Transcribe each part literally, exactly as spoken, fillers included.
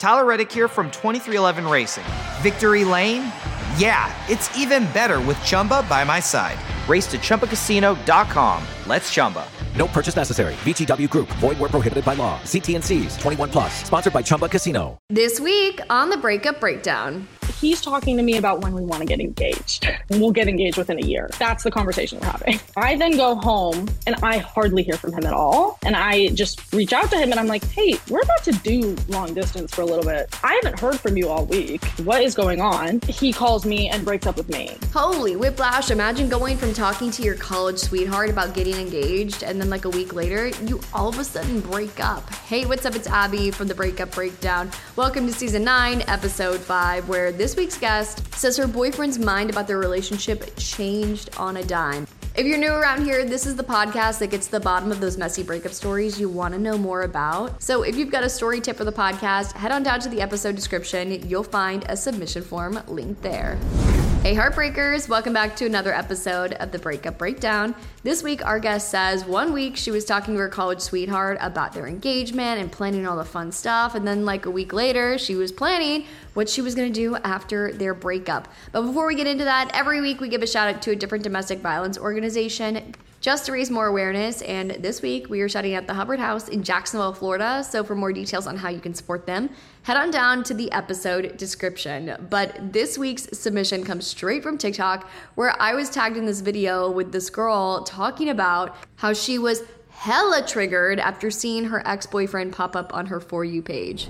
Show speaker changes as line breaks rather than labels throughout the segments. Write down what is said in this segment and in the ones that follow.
Tyler Reddick here from twenty-three eleven Racing. Victory Lane? Yeah, it's even better with Chumba by my side. Race to Chumba Casino dot com. Let's Chumba.
No purchase necessary. V G W Group. Void where prohibited by law. See T and C's. twenty-one plus. Sponsored by Chumba Casino.
This week on the Breakup Breakdown.
He's talking to me about when we want to get engaged. We'll get engaged within a year. That's the conversation we're having. I then go home and I hardly hear from him at all. And I just reach out to him and I'm like, hey, we're about to do long distance for a little bit. I haven't heard from you all week. What is going on? He calls me and breaks up with me.
Holy whiplash. Imagine going from talking to your college sweetheart about getting engaged and then like a week later, you all of a sudden break up. Hey, what's up? It's Abby from the Breakup Breakdown. Welcome to season nine, episode five, where this week's guest says her boyfriend's mind about their relationship changed on a dime. If you're new around here, this is the podcast that gets to the bottom of those messy breakup stories you want to know more about. So if you've got a story tip for the podcast, head on down to the episode description. You'll find a submission form linked there. Hey Heartbreakers, welcome back to another episode of the Breakup Breakdown. This week, our guest says one week she was talking to her college sweetheart about their engagement and planning all the fun stuff. And then like a week later, she was planning what she was going to do after their breakup. But before we get into that, every week we give a shout out to a different domestic violence organization just to raise more awareness. And this week we are shouting out the Hubbard House in Jacksonville, Florida. So for more details on how you can support them, head on down to the episode description. But this week's submission comes straight from TikTok, where I was tagged in this video with this girl talking about how she was hella triggered after seeing her ex-boyfriend pop up on her For You page.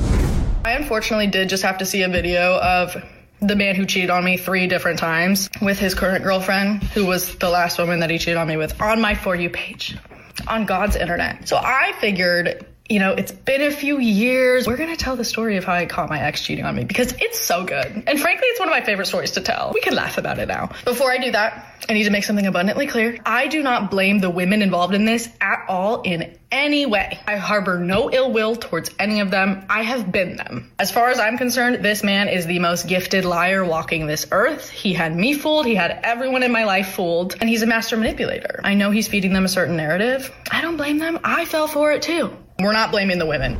I unfortunately did just have to see a video of the man who cheated on me three different times with his current girlfriend, who was the last woman that he cheated on me with, on my For You page, on God's internet. So I figured, you know, it's been a few years. We're going to tell the story of how I caught my ex cheating on me because it's so good. And frankly, it's one of my favorite stories to tell. We can laugh about it now. Before I do that, I need to make something abundantly clear. I do not blame the women involved in this at all in any way. I harbor no ill will towards any of them. I have been them. As far as I'm concerned, this man is the most gifted liar walking this earth. He had me fooled. He had everyone in my life fooled. And he's a master manipulator. I know he's feeding them a certain narrative. I don't blame them. I fell for it too. We're not blaming the women.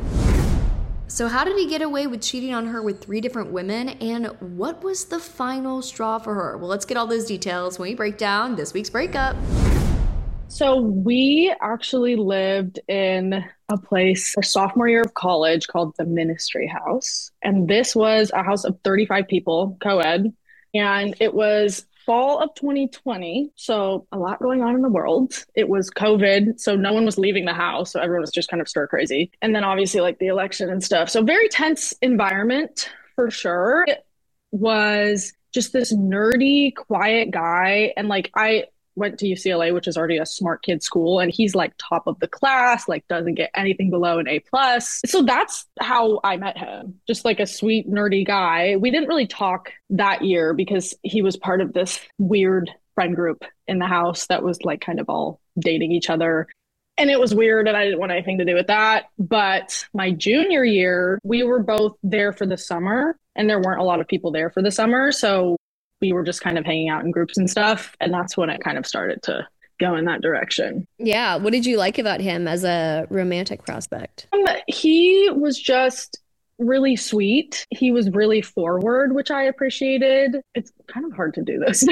So how did he get away with cheating on her with three different women? And what was the final straw for her? Well, let's get all those details when we break down this week's breakup.
So we actually lived in a place our sophomore year of college called the Ministry House. And this was a house of thirty-five people, co-ed. And it was fall of twenty twenty. So a lot going on in the world. It was COVID. So no one was leaving the house. So everyone was just kind of stir crazy. And then obviously like the election and stuff. So very tense environment for sure. It was just this nerdy, quiet guy. And like I went to U C L A, which is already a smart kid school, and he's like top of the class, like doesn't get anything below an A plus. So that's how I met him. Just like a sweet, nerdy guy. We didn't really talk that year because he was part of this weird friend group in the house that was like kind of all dating each other. And it was weird and I didn't want anything to do with that. But my junior year, we were both there for the summer and there weren't a lot of people there for the summer. So we were just kind of hanging out in groups and stuff. And that's when it kind of started to go in that direction.
Yeah. What did you like about him as a romantic prospect?
Um, he was just really sweet. He was really forward, which I appreciated. It's kind of hard to do this.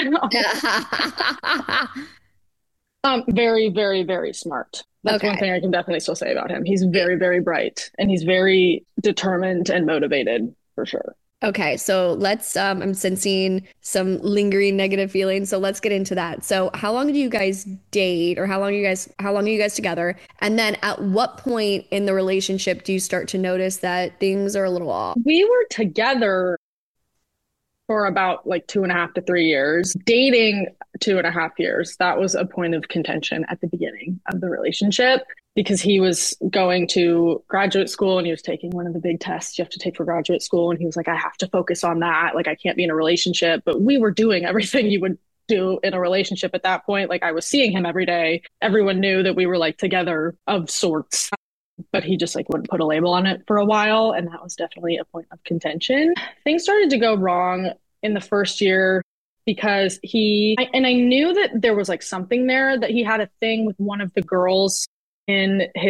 um, very, very, very smart. That's
okay.
One thing I can definitely still say about him. He's very, very bright and he's very determined and motivated for sure.
Okay, so let's, um, I'm sensing some lingering negative feelings. So let's get into that. So how long do you guys date or how long are you guys, how long are you guys together? And then at what point in the relationship do you start to notice that things are a little off?
We were together for about like two and a half to three years, dating two and a half years. That was a point of contention at the beginning of the relationship. Because he was going to graduate school and he was taking one of the big tests you have to take for graduate school. And he was like, I have to focus on that. Like, I can't be in a relationship. But we were doing everything you would do in a relationship at that point. Like, I was seeing him every day. Everyone knew that we were like together of sorts. But he just like wouldn't put a label on it for a while. And that was definitely a point of contention. Things started to go wrong in the first year because he, I, and I knew that there was like something there, that he had a thing with one of the girls in his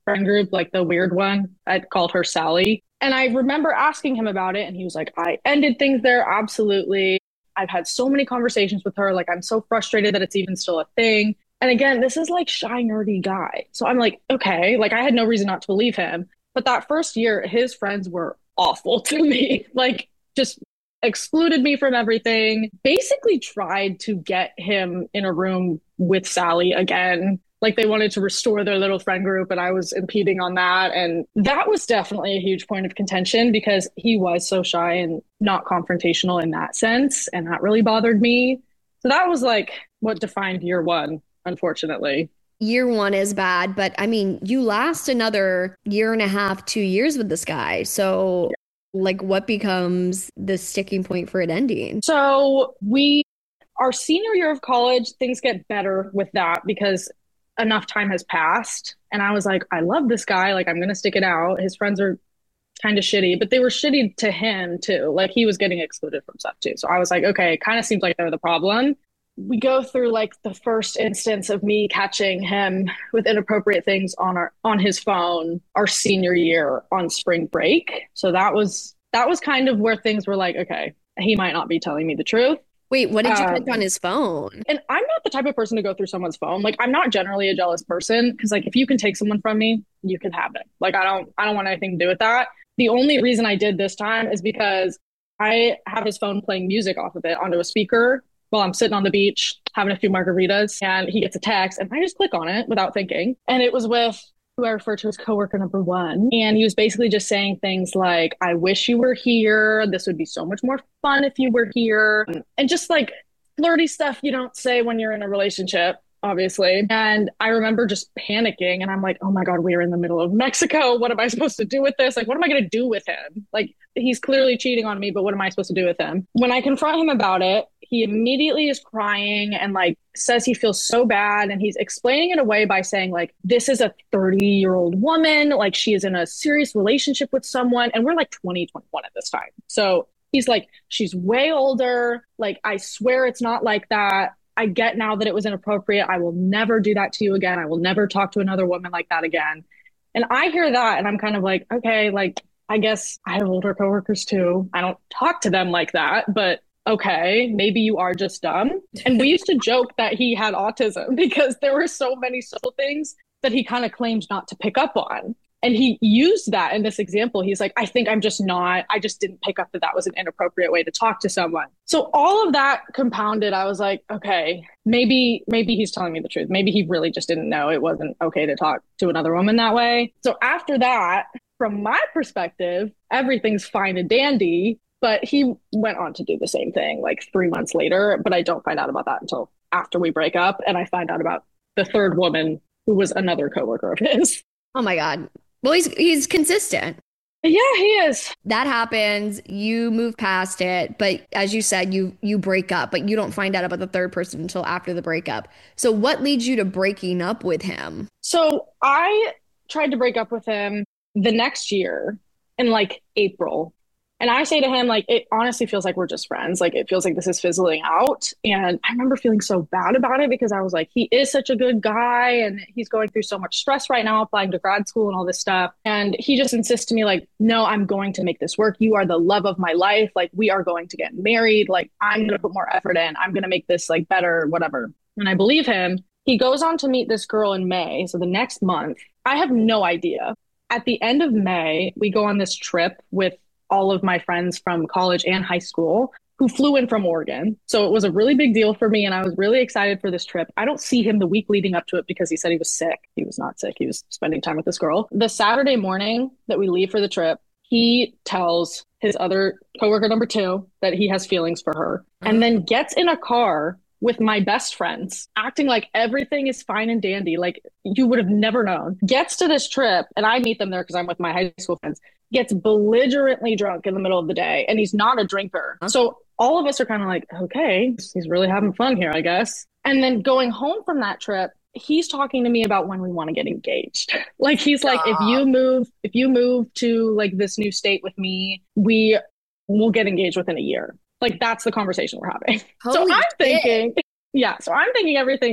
friend group, like the weird one. I called her Sally. And I remember asking him about it, and he was like, I ended things there. Absolutely. I've had so many conversations with her. Like, I'm so frustrated that it's even still a thing. And again, this is like shy, nerdy guy. So I'm like, okay, like I had no reason not to believe him. But that first year, his friends were awful to me. Like, just excluded me from everything. Basically tried to get him in a room with Sally again. Like, they wanted to restore their little friend group, and I was impeding on that. And that was definitely a huge point of contention because he was so shy and not confrontational in that sense. And that really bothered me. So that was like what defined year one, unfortunately.
Year one is bad, but I mean, you last another year and a half, two years with this guy. So, like, what becomes the sticking point for it ending?
So we, our senior year of college, things get better with that because enough time has passed. And I was like, I love this guy. Like, I'm going to stick it out. His friends are kind of shitty, but they were shitty to him too. Like, he was getting excluded from stuff too. So I was like, okay, it kind of seems like they're the problem. We go through like the first instance of me catching him with inappropriate things on our, on his phone, our senior year on spring break. So that was, that was kind of where things were like, okay, he might not be telling me the truth.
Wait, what did you
Um,
catch on his phone?
And I'm not the type of person to go through someone's phone. Like, I'm not generally a jealous person because, like, if you can take someone from me, you can have it. Like, I don't, I don't want anything to do with that. The only reason I did this time is because I have his phone playing music off of it onto a speaker while I'm sitting on the beach having a few margaritas, and he gets a text, and I just click on it without thinking. And it was with who I refer to as coworker number one. And he was basically just saying things like, I wish you were here. This would be so much more fun if you were here. And just like flirty stuff you don't say when you're in a relationship, obviously. And I remember just panicking, and I'm like, oh my God, we're in the middle of Mexico. What am I supposed to do with this? Like, what am I going to do with him? Like, he's clearly cheating on me, but what am I supposed to do with him? When I confront him about it, he immediately is crying and like says he feels so bad. And he's explaining it away by saying like, this is a thirty year old woman. Like, she is in a serious relationship with someone. And we're like twenty, twenty-one at this time. So he's like, she's way older. Like, I swear it's not like that. I get now that it was inappropriate. I will never do that to you again. I will never talk to another woman like that again. And I hear that and I'm kind of like, okay, like, I guess I have older coworkers too. I don't talk to them like that, but okay, maybe you are just dumb. And we used to joke that he had autism because there were so many subtle things that he kind of claimed not to pick up on. And he used that in this example. He's like, I think I'm just not, I just didn't pick up that that was an inappropriate way to talk to someone. So all of that compounded, I was like, okay, maybe, maybe he's telling me the truth. Maybe he really just didn't know it wasn't okay to talk to another woman that way. So after that, from my perspective, everything's fine and dandy. But he went on to do the same thing like three months later. But I don't find out about that until after we break up. And I find out about the third woman who was another coworker of his.
Oh my God. Well, he's he's consistent.
Yeah, he is.
That happens. You move past it. But as you said, you you break up, but you don't find out about the third person until after the breakup. So what leads you to breaking up with him?
So I tried to break up with him the next year in like April. And I say to him, like, it honestly feels like we're just friends. Like, it feels like this is fizzling out. And I remember feeling so bad about it because I was like, he is such a good guy and he's going through so much stress right now, applying to grad school and all this stuff. And he just insists to me, like, no, I'm going to make this work. You are the love of my life. Like, we are going to get married. Like, I'm going to put more effort in. I'm going to make this like better, whatever. And I believe him. He goes on to meet this girl in May. So the next month, I have no idea. At the end of May, we go on this trip with all of my friends from college and high school who flew in from Oregon. So it was a really big deal for me. And I was really excited for this trip. I don't see him the week leading up to it because he said he was sick. He was not sick. He was spending time with this girl. The Saturday morning that we leave for the trip, he tells his other coworker number two that he has feelings for her and then gets in a car with my best friends, acting like everything is fine and dandy. Like, you would have never known. Gets to this trip and I meet them there because I'm with my high school friends. Gets belligerently drunk in the middle of the day and he's not a drinker. Huh? So all of us are kind of like, okay, he's really having fun here, I guess. And then going home from that trip, he's talking to me about when we want to get engaged. Like, he's like, if you move, if you move to like this new state with me, we will get engaged within a year. Like, that's the conversation we're having. Holy so I'm shit. thinking, yeah, so I'm thinking everything's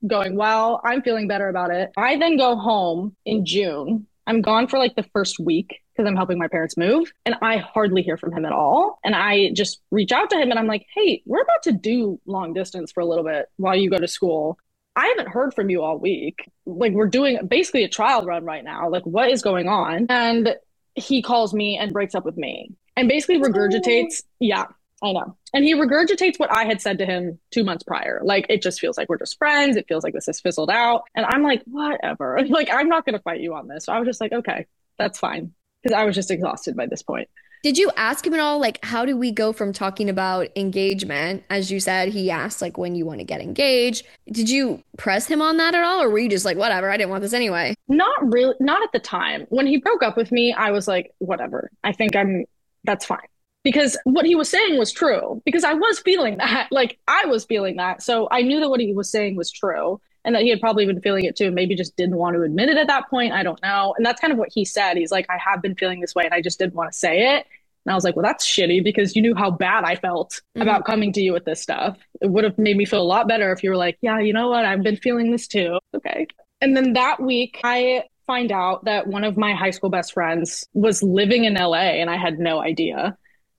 going, well, I'm feeling better about it. I then go home in June. I'm gone for like the first week because I'm helping my parents move, and I hardly hear from him at all. And I just reach out to him and I'm like, hey, we're about to do long distance for a little bit while you go to school. I haven't heard from you all week. Like, we're doing basically a trial run right now. Like, what is going on? And he calls me and breaks up with me and basically regurgitates. Oh. Yeah, I know. And he regurgitates what I had said to him two months prior. Like, it just feels like we're just friends. It feels like this has fizzled out. And I'm like, whatever. Like, I'm not going to fight you on this. So I was just like, okay, that's fine. Because I was just exhausted by this point.
Did you ask him at all, like, how do we go from talking about engagement? As you said, he asked, like, when you want to get engaged. Did you press him on that at all? Or were you just like, whatever, I didn't want this anyway?
Not really. Not at the time. When he broke up with me, I was like, whatever. I think I'm, that's fine. Because what he was saying was true. Because I was feeling that. Like, I was feeling that. So I knew that what he was saying was true. And that he had probably been feeling it too. Maybe just didn't want to admit it at that point. I don't know. And that's kind of what he said. He's like, I have been feeling this way and I just didn't want to say it. And I was like, well, that's shitty because you knew how bad I felt mm-hmm. about coming to you with this stuff. It would have made me feel a lot better if you were like, yeah, you know what? I've been feeling this too. Okay. And then that week I find out that one of my high school best friends was living in L A and I had no idea.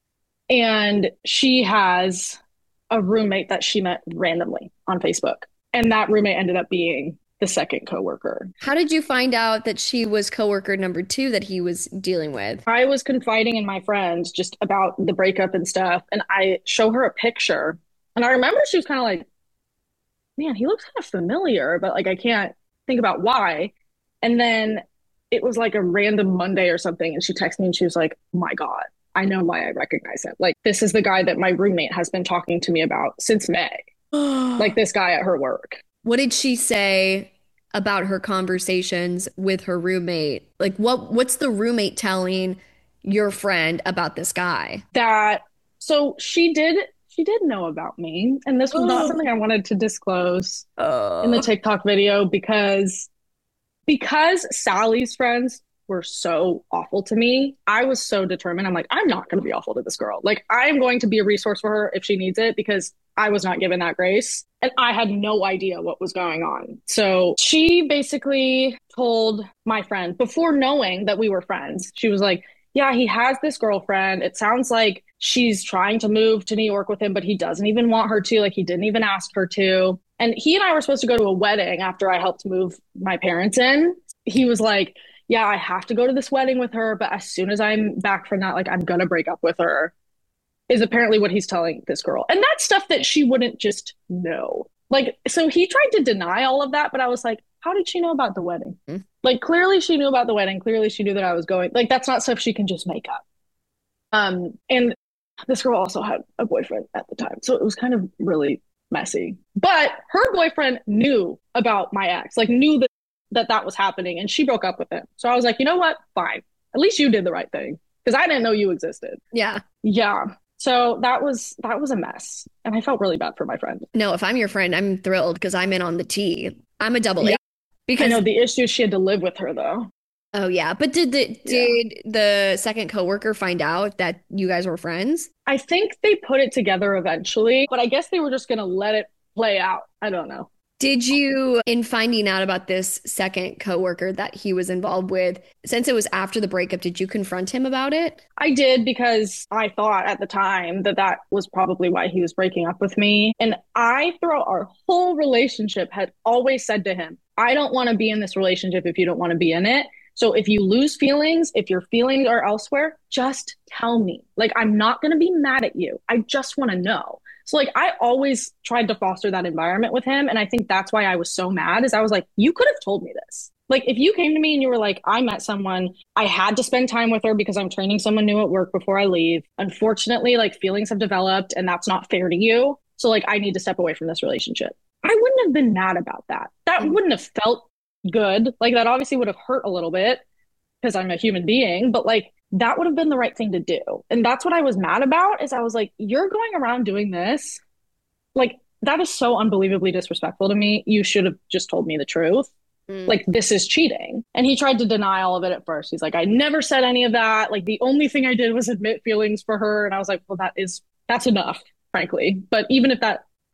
And she has a roommate that she met randomly on Facebook. And that roommate ended up being the second coworker.
How did you find out that she was coworker number two that he was dealing with?
I was confiding in my friends just about the breakup and stuff. And I show her a picture. And I remember she was kind of like, man, he looks kind of familiar, but like, I can't think about why. And then it was like a random Monday or something. And she texted me and she was like, oh my God, I know why I recognize him. Like, this is the guy that my roommate has been talking to me about since May. Like this guy at her work.
What did she say about her conversations with her roommate? Like, what what's the roommate telling your friend about this guy?
That, so she did, she did know about me. And this was oh. not something I wanted to disclose oh. in the TikTok video because, because Sally's friends were so awful to me. I was so determined. I'm like, I'm not going to be awful to this girl. Like, I am going to be a resource for her if she needs it because I was not given that grace. And I had no idea what was going on. So she basically told my friend before knowing that we were friends, she was like, yeah, he has this girlfriend. It sounds like she's trying to move to New York with him, but he doesn't even want her to. Like, he didn't even ask her to. And he and I were supposed to go to a wedding after I helped move my parents in. He was like, yeah, I have to go to this wedding with her, but as soon as I'm back from that, like, I'm going to break up with her, is apparently what he's telling this girl. And that's stuff that she wouldn't just know. Like, so he tried to deny all of that, but I was like, how did she know about the wedding? Mm-hmm. Like, clearly she knew about the wedding. Clearly she knew that I was going. Like, that's not stuff she can just make up. Um, and this girl also had a boyfriend at the time. So it was kind of really messy. But her boyfriend knew about my ex, like knew that that that was happening, and she broke up with him. So I was like, you know what? Fine. At least you did the right thing because I didn't know you existed.
Yeah.
Yeah. So that was that was a mess. And I felt really bad for my friend.
No, if I'm your friend, I'm thrilled because I'm in on the tea. I'm a double
yeah.
A. Because
I know the issue, she had to live with her though.
Oh yeah. But did the did yeah. the second coworker find out that you guys were friends?
I think they put it together eventually, but I guess they were just gonna let it play out. I don't know.
Did you, in finding out about this second coworker that he was involved with, since it was after the breakup, did you confront him about it?
I did because I thought at the time that that was probably why he was breaking up with me. And I, throughout our whole relationship, had always said to him, I don't want to be in this relationship if you don't want to be in it. So if you lose feelings, if your feelings are elsewhere, just tell me. Like, I'm not going to be mad at you. I just want to know. So like, I always tried to foster that environment with him. And I think that's why I was so mad is I was like, you could have told me this. Like, if you came to me and you were like, I met someone, I had to spend time with her because I'm training someone new at work before I leave. Unfortunately, like, feelings have developed and that's not fair to you. So like, I need to step away from this relationship. I wouldn't have been mad about that. That mm-hmm. wouldn't have felt good. Like, that obviously would have hurt a little bit because I'm a human being, but like, that would have been the right thing to do. And that's what I was mad about is I was like, you're going around doing this. Like, that is so unbelievably disrespectful to me. You should have just told me the truth. Mm. Like, this is cheating. And he tried to deny all of it at first. He's like, I never said any of that. Like, the only thing I did was admit feelings for her. And I was like, well, that is, that's enough, frankly. But even if that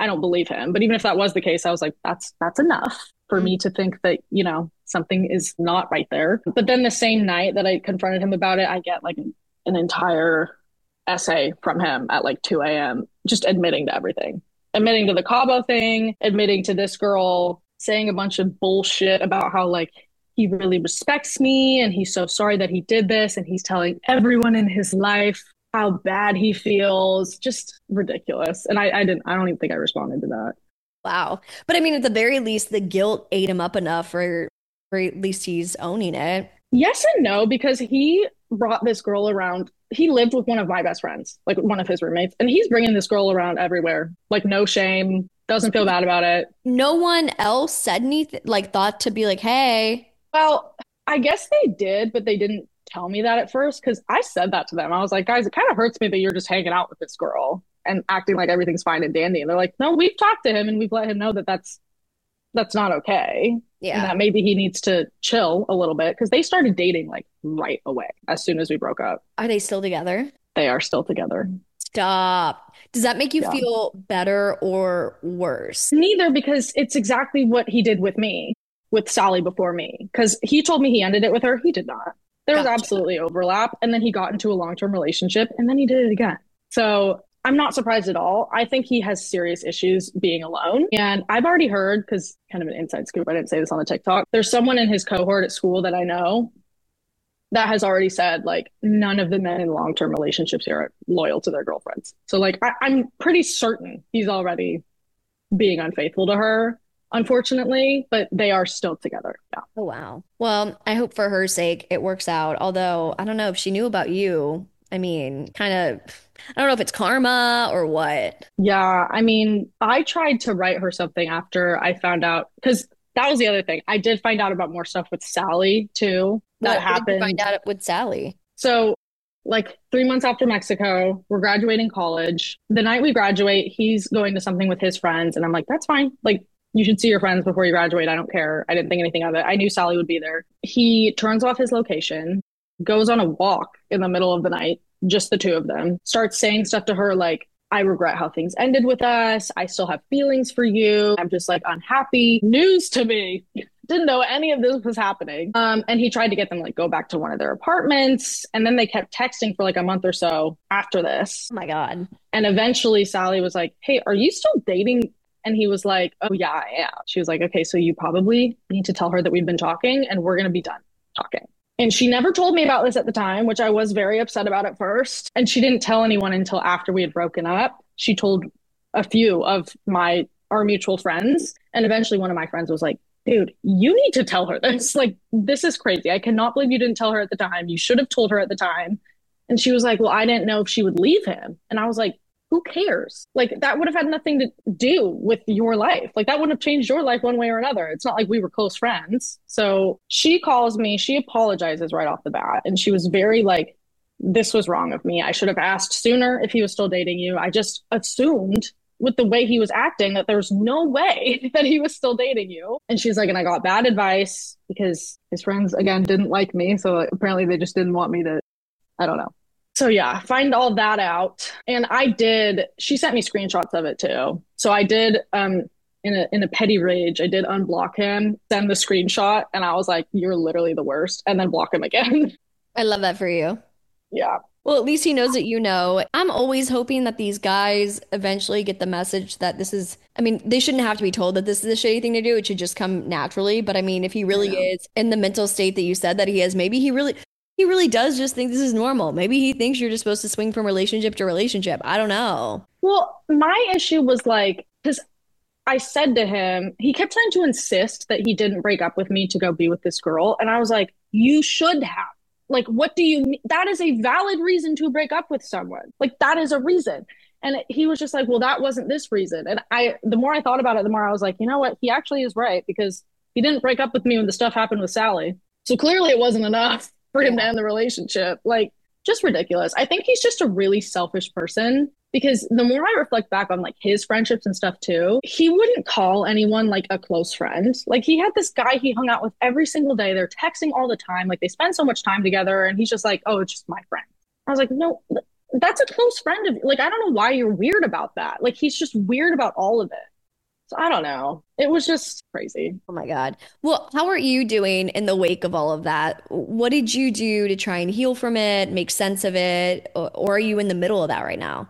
I don't believe him. But even if that was the case, I was like, that's that's enough for mm-hmm. me to think that, you know, something is not right there. But then the same night that I confronted him about it, I get like an, an entire essay from him at like two a.m. just admitting to everything. Admitting to the Cabo thing, admitting to this girl saying a bunch of bullshit about how like he really respects me and he's so sorry that he did this, and he's telling everyone in his life how bad he feels. Just ridiculous. And I, I didn't, I don't even think I responded to that.
Wow. But I mean, at the very least, the guilt ate him up enough for, or at least he's owning it.
Yes and no, because he brought this girl around. He lived with one of my best friends, like one of his roommates, and he's bringing this girl around everywhere. Like no shame, doesn't feel bad about it.
No one else said anything, like thought to be like, hey.
Well, I guess they did, but they didn't tell me that at first, because I said that to them. I was like, guys, it kind of hurts me that you're just hanging out with this girl and acting like everything's fine and dandy. And they're like, no, we've talked to him and we've let him know that that's that's not okay. Yeah. And that maybe he needs to chill a little bit, because they started dating like right away as soon as we broke up.
Are they still together?
They are still together.
Stop. Does that make you
Yeah.
feel better or worse?
Neither, because it's exactly what he did with me, with Sally before me. Because he told me he ended it with her. He did not. There was gotcha. absolutely overlap. And then he got into a long-term relationship and then he did it again. So I'm not surprised at all. I think he has serious issues being alone. And I've already heard, because kind of an inside scoop, I didn't say this on the TikTok, there's someone in his cohort at school that I know that has already said, like, none of the men in long-term relationships here are loyal to their girlfriends. So, like, I- I'm pretty certain he's already being unfaithful to her, unfortunately, but they are still together. Yeah.
Oh, wow. Well, I hope for her sake it works out. Although, I don't know if she knew about you. I mean, kind of, I don't know if it's karma or what.
Yeah, I mean, I tried to write her something after I found out, because that was the other thing. I did find out about more stuff with Sally, too. That
what,
happened.
What did you find out with Sally?
So, like, three months after Mexico, we're graduating college. The night we graduate, he's going to something with his friends. And I'm like, that's fine. Like, you should see your friends before you graduate. I don't care. I didn't think anything of it. I knew Sally would be there. He turns off his location, goes on a walk in the middle of the night, just the two of them, starts saying stuff to her like, I regret how things ended with us. I still have feelings for you. I'm just like unhappy. News to me. Didn't know any of this was happening. Um, and he tried to get them like go back to one of their apartments. And then they kept texting for like a month or so after this.
Oh my God.
And eventually Sally was like, hey, are you still dating? And he was like, oh yeah, I am. She was like, okay, so you probably need to tell her that we've been talking and we're going to be done talking. And she never told me about this at the time, which I was very upset about at first. And she didn't tell anyone until after we had broken up. She told a few of my, our mutual friends. And eventually one of my friends was like, dude, you need to tell her this. Like, this is crazy. I cannot believe you didn't tell her at the time. You should have told her at the time. And she was like, well, I didn't know if she would leave him. And I was like, who cares? Like, that would have had nothing to do with your life. Like, that wouldn't have changed your life one way or another. It's not like we were close friends. So she calls me, she apologizes right off the bat. And she was very like, this was wrong of me. I should have asked sooner if he was still dating you. I just assumed with the way he was acting that there's no way that he was still dating you. And she's like, and I got bad advice because his friends, again, didn't like me. So apparently they just didn't want me to, I don't know. So yeah, find all that out. And I did, she sent me screenshots of it too. So I did, um, in a in a petty rage, I did unblock him, send the screenshot, and I was like, you're literally the worst, and then block him again.
I love that for you.
Yeah.
Well, at least he knows that you know. I'm always hoping that these guys eventually get the message that this is, I mean, they shouldn't have to be told that this is a shitty thing to do. It should just come naturally. But I mean, if he really yeah. is in the mental state that you said that he is, maybe he really... He really does just think this is normal. Maybe he thinks you're just supposed to swing from relationship to relationship. I don't know.
Well, my issue was like, because I said to him, he kept trying to insist that he didn't break up with me to go be with this girl. And I was like, you should have. Like, what do you mean? That is a valid reason to break up with someone. Like, that is a reason. And he was just like, well, that wasn't this reason. And I, the more I thought about it, the more I was like, you know what? He actually is right, because he didn't break up with me when the stuff happened with Sally. So clearly it wasn't enough for him to end the relationship. Like, just ridiculous. I think he's just a really selfish person, because the more I reflect back on like his friendships and stuff too, he wouldn't call anyone like a close friend. Like, he had this guy he hung out with every single day. They're texting all the time. Like, they spend so much time together, and he's just like, oh, it's just my friend. I was like, no, That's a close friend of, like, I don't know why you're weird about that. Like, he's just weird about all of it. So I don't know. It was just crazy.
Oh my God. Well, how are you doing in the wake of all of that? What did you do to try and heal from it, make sense of it, or, or are you in the middle of that right now?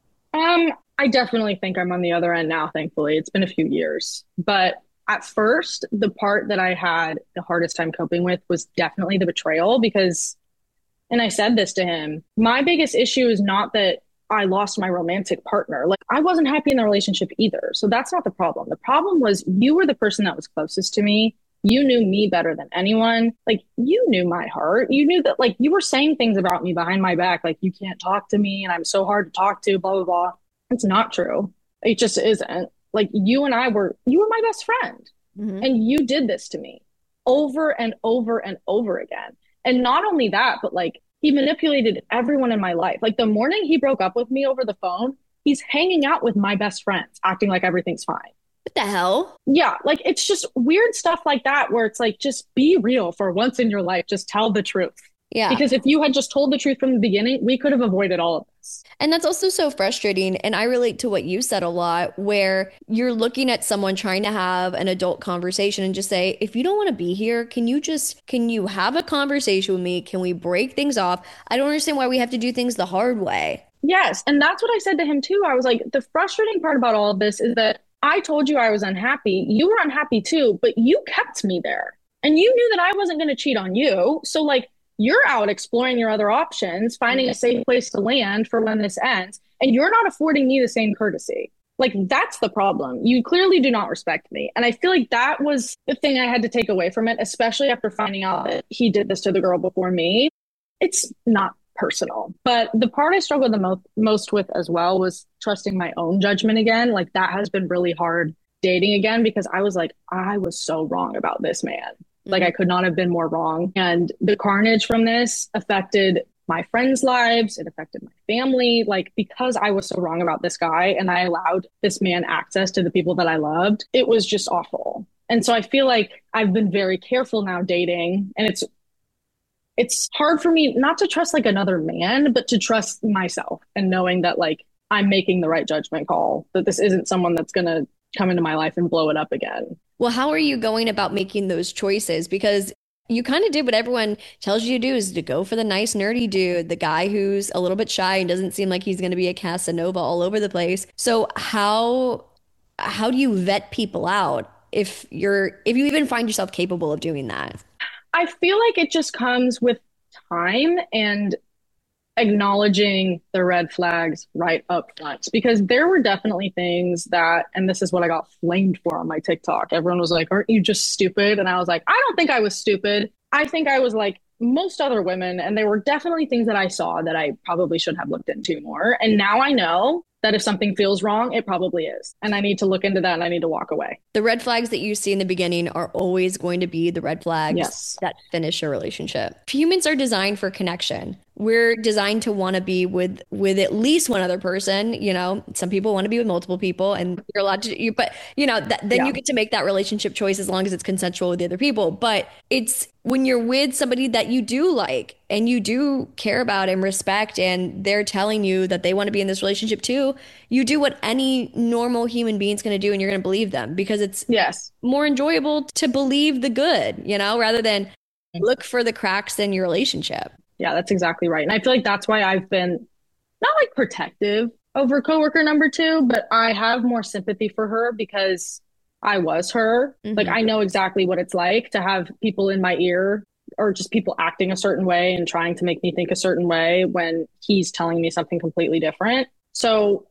Um, I definitely think I'm on the other end now, thankfully. It's been a few years. But at first, the part that I had the hardest time coping with was definitely the betrayal because, and I said this to him, my biggest issue is not that I lost my romantic partner. Like, I wasn't happy in the relationship either. So that's not the problem. The problem was you were the person that was closest to me. You knew me better than anyone. Like, you knew my heart. You knew that, like, you were saying things about me behind my back, like, you can't talk to me and I'm so hard to talk to, blah, blah, blah. It's not true. It just isn't. Like, you and I were, you were my best friend.
Mhm.
And you did this to me over and over and over again. And not only that, but like, he manipulated everyone in my life. Like, the morning he broke up with me over the phone, he's hanging out with my best friends, acting like everything's fine.
What the hell?
Yeah, like, it's just weird stuff like that where it's like, just be real for once in your life. Just tell the truth.
Yeah.
Because if you had just told the truth from the beginning, we could have avoided all of this.
And that's also so frustrating. And I relate to what you said a lot, where you're looking at someone trying to have an adult conversation and just say, if you don't want to be here, can you just, can you have a conversation with me? Can we break things off? I don't understand why we have to do things the hard way.
Yes. And that's what I said to him too. I was like, the frustrating part about all of this is that I told you I was unhappy. You were unhappy too, but you kept me there. And you knew that I wasn't going to cheat on you. So, like, you're out exploring your other options, finding a safe place to land for when this ends, and you're not affording me the same courtesy. Like, that's the problem. You clearly do not respect me. And I feel like that was the thing I had to take away from it, especially after finding out that he did this to the girl before me. It's not personal. But the part I struggled the mo- most with as well was trusting my own judgment again. Like, that has been really hard dating again because I was like, I was so wrong about this man. Like, I could not have been more wrong. And the carnage from this affected my friends' lives. It affected my family. Like, because I was so wrong about this guy and I allowed this man access to the people that I loved, it was just awful. And so I feel like I've been very careful now dating. And it's, it's hard for me not to trust like another man, but to trust myself and knowing that, like, I'm making the right judgment call, that this isn't someone that's going to come into my life and blow it up again.
Well, how are you going about making those choices? Because you kind of did what everyone tells you to do, is to go for the nice, nerdy dude, the guy who's a little bit shy and doesn't seem like he's going to be a Casanova all over the place. So how how do you vet people out if you're if you even find yourself capable of doing that?
I feel like it just comes with time and acknowledging the red flags right up front, because there were definitely things that, and this is what I got flamed for on my TikTok. Everyone was like, aren't you just stupid? And I was like, I don't think I was stupid. I think I was like most other women. And there were definitely things that I saw that I probably should have looked into more. And now I know that if something feels wrong, it probably is. And I need to look into that and I need to walk away.
The red flags that you see in the beginning are always going to be the red flags
Yes.
that finish a relationship. Humans are designed for connection. We're designed to want to be with with at least one other person. You know, some people want to be with multiple people, and you're allowed to. You, but you know, that, then
Yeah.
you get to make that relationship choice as long as it's consensual with the other people. But it's when you're with somebody that you do like and you do care about and respect, and they're telling you that they want to be in this relationship too. You do what any normal human being's going to do, and you're going to believe them because it's
Yes.
more enjoyable to believe the good, you know, rather than look for the cracks in your relationship.
Yeah, that's exactly right. And I feel like that's why I've been not like protective over coworker number two, but I have more sympathy for her because I was her.
Mhm.
Like, I know exactly what it's like to have people in my ear or just people acting a certain way and trying to make me think a certain way when he's telling me something completely different. So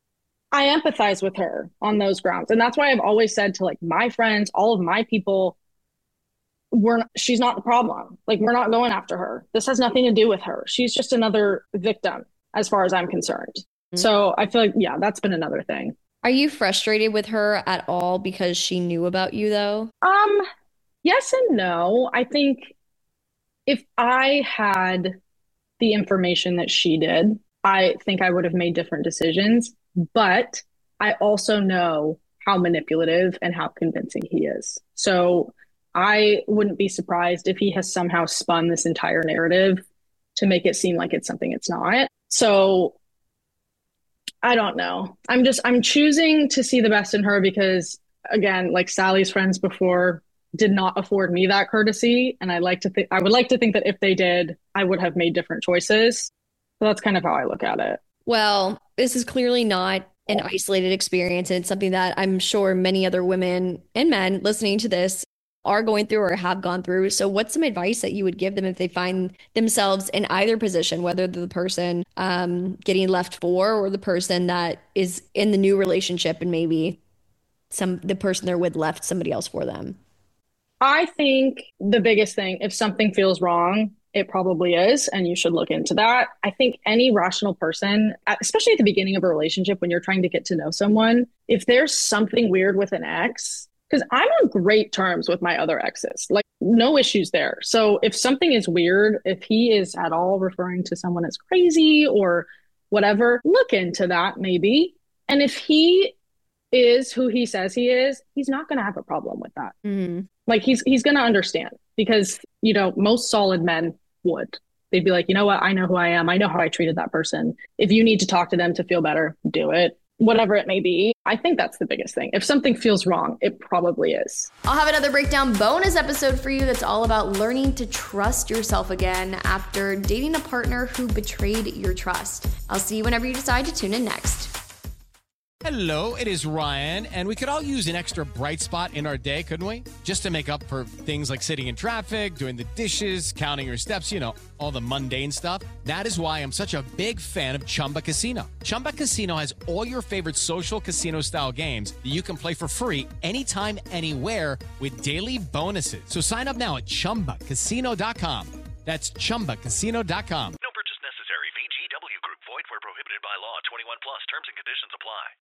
I empathize with her on those grounds. And that's why I've always said to like my friends, all of my people, we're not, she's not the problem. Like, we're not going after her. This has nothing to do with her. She's just another victim as far as I'm concerned.
Mm-hmm.
So I feel like, yeah, that's been another thing.
Are you frustrated with her at all because she knew about you though?
Um, yes and no. I think if I had the information that she did, I think I would have made different decisions. But I also know how manipulative and how convincing he is. So I wouldn't be surprised if he has somehow spun this entire narrative to make it seem like it's something it's not. So I don't know. I'm just, I'm choosing to see the best in her because, again, like Sally's friends before did not afford me that courtesy. And I like to think, I would like to think that if they did, I would have made different choices. So that's kind of how I look at it.
Well, this is clearly not an isolated experience. And it's something that I'm sure many other women and men listening to this are going through or have gone through. So what's some advice that you would give them if they find themselves in either position, whether they're the person um, getting left for or the person that is in the new relationship and maybe some the person they're with left somebody else for them?
I think the biggest thing, if something feels wrong, it probably is, and you should look into that. I think any rational person, especially at the beginning of a relationship when you're trying to get to know someone, if there's something weird with an ex, because I'm on great terms with my other exes, like no issues there. So if something is weird, if he is at all referring to someone as crazy or whatever, look into that maybe. And if he is who he says he is, he's not going to have a problem with that.
Mm-hmm.
Like he's he's going to understand because, you know, most solid men would. They'd be like, you know what? I know who I am. I know how I treated that person. If you need to talk to them to feel better, do it. Whatever it may be. I think that's the biggest thing. If something feels wrong, it probably is.
I'll have another breakdown bonus episode for you that's all about learning to trust yourself again after dating a partner who betrayed your trust. I'll see you whenever you decide to tune in next.
Hello, it is Ryan, and we could all use an extra bright spot in our day, couldn't we? Just to make up for things like sitting in traffic, doing the dishes, counting your steps, you know, all the mundane stuff. That is why I'm such a big fan of Chumba Casino. Chumba Casino has all your favorite social casino-style games that you can play for free anytime, anywhere with daily bonuses. So sign up now at chumba casino dot com. That's chumba casino dot com.